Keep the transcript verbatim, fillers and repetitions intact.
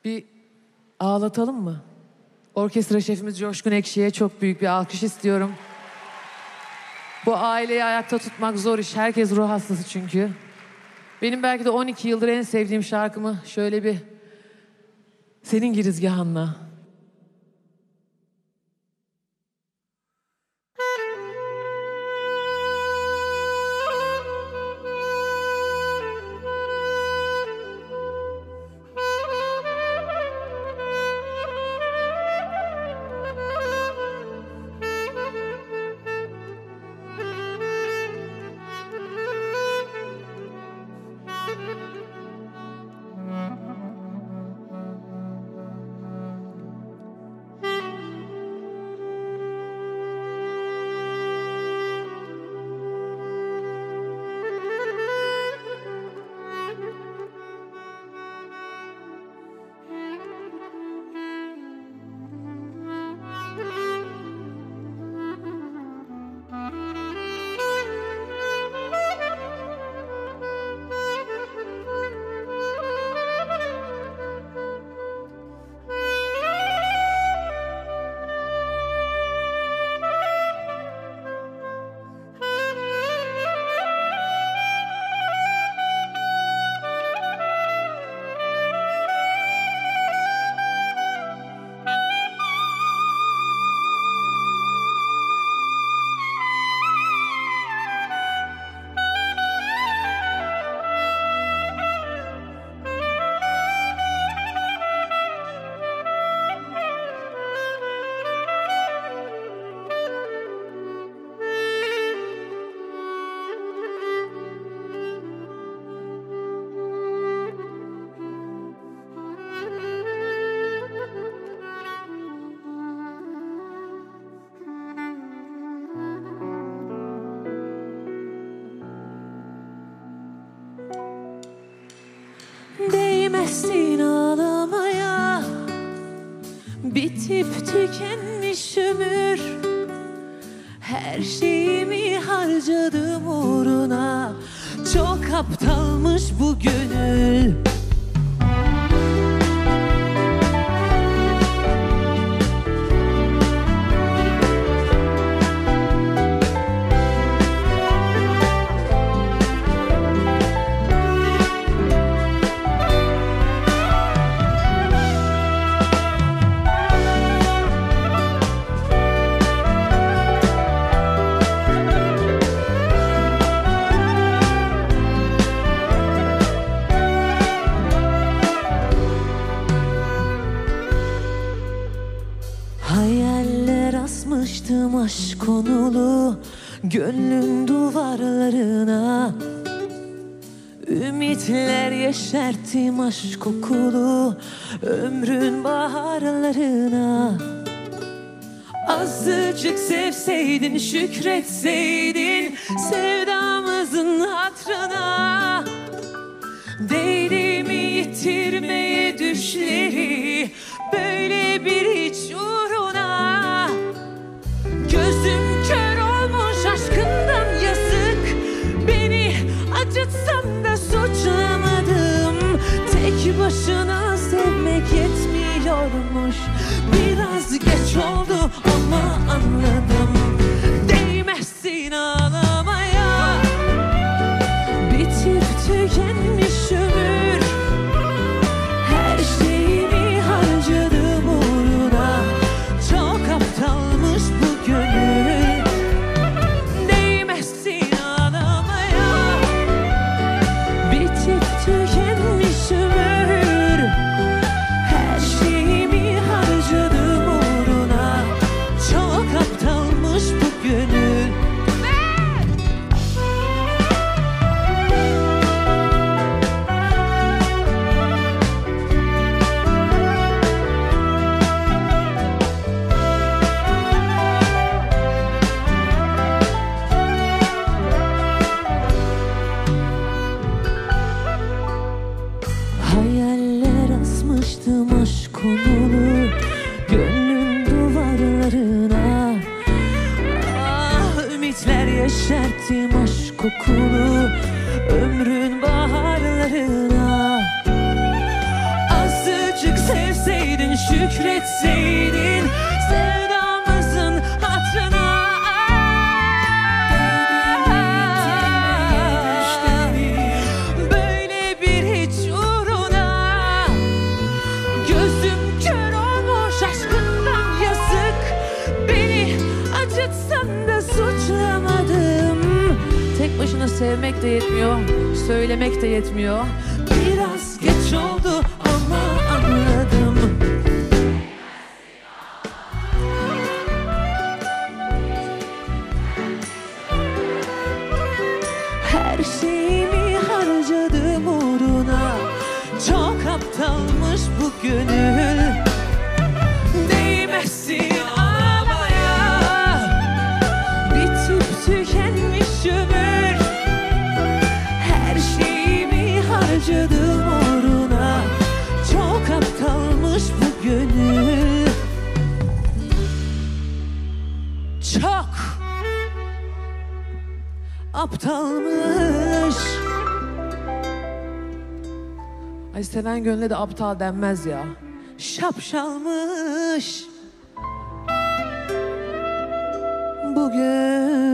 Bir ağlatalım mı? Orkestra şefimiz Coşkun Ekşi'ye çok büyük bir alkış istiyorum. Bu aileyi ayakta tutmak zor iş. Herkes ruh hastası çünkü. Benim belki de on iki yıldır en sevdiğim şarkımı şöyle bir senin girizgahınla. Değmezsin ağlamaya, bitip tükenmiş ömür. Her şeyimi harcadım uğruna, çok aptalmış bu gönül. Hayaller asmıştım aşk konulu gönlün duvarlarına. Ümitler yeşerttim aşk kokulu ömrün baharlarına. Azıcık sevseydin, şükretseydin sevdamızın hatırına. Değdi mi yitirmeye düşleri böyle bir hiç uğruna? Gözüm kör olmuş aşkından yazık, beni acıtsam da suçlamadım. Tek başına sevmek yetmiyormuş, biraz geç oldu ama anladım. Değmezsin ağlamaya, bitip tükenmiş ömür. Her şeyimi harcadım uğruna, çok aptalmış bu gönül. Değmezsin ağlamaya, bitip tükenmiş ömür. Her şeyimi harcadım uğruna, çok aptalmış. şükretseydin sevdamızın hatırına. Böyle bir hiç uğruna gözüm kör olmuş aşkından yazık. Beni acıtsan da suçlamadım. Tek başına sevmek de yetmiyor, söylemek de yetmiyor. Biraz geç oldu ama anladım. Her şeyimi harcadım uğruna. Çok aptalmış bu gönül. Değmezsin ağlamaya. Bitip tükenmiş ömür. Her şeyimi harcadım uğruna. Çok aptalmış bu gönül. Çok aptalmış. Ay seven gönle de aptal denmez ya. Şapşalmış bu gönül.